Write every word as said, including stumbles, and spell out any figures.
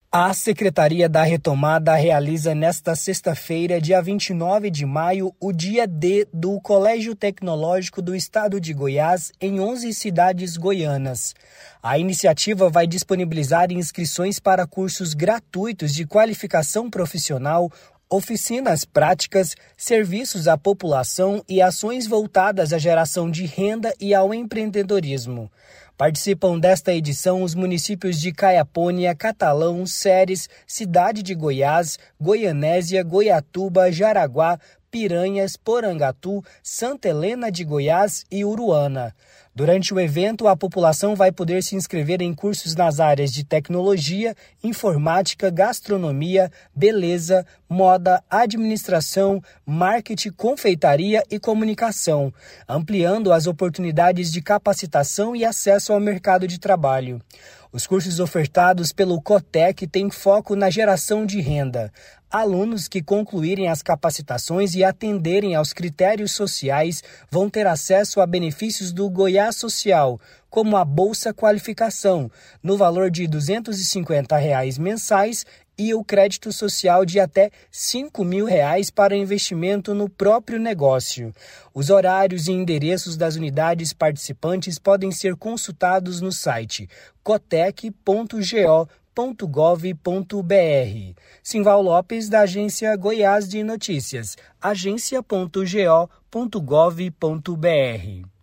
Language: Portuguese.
A Secretaria da Retomada realiza nesta sexta-feira, dia vinte e nove de maio, o Dia D do Colégio Tecnológico do Estado de Goiás em onze cidades goianas. A iniciativa vai disponibilizar inscrições para cursos gratuitos de qualificação profissional, oficinas práticas, serviços à população e ações voltadas à geração de renda e ao empreendedorismo. Participam desta edição os municípios de Caiapônia, Catalão, Ceres, Cidade de Goiás, Goianésia, Goiatuba, Jaraguá, Piranhas, Porangatu, Santa Helena de Goiás e Uruana. Durante o evento, a população vai poder se inscrever em cursos nas áreas de tecnologia, informática, gastronomia, beleza, moda, administração, marketing, confeitaria e comunicação, ampliando as oportunidades de capacitação e acesso ao mercado de trabalho. Os cursos ofertados pelo Cotec têm foco na geração de renda. Alunos que concluírem as capacitações e atenderem aos critérios sociais vão ter acesso a benefícios do Goiás Social, como a Bolsa Qualificação, no valor de duzentos e cinquenta reais mensais e o crédito social de até cinco mil reais para investimento no próprio negócio. Os horários e endereços das unidades participantes podem ser consultados no site cotec ponto go ponto gov ponto br. Simval Lopes, da Agência Goiás de Notícias, agência ponto go ponto gov ponto br.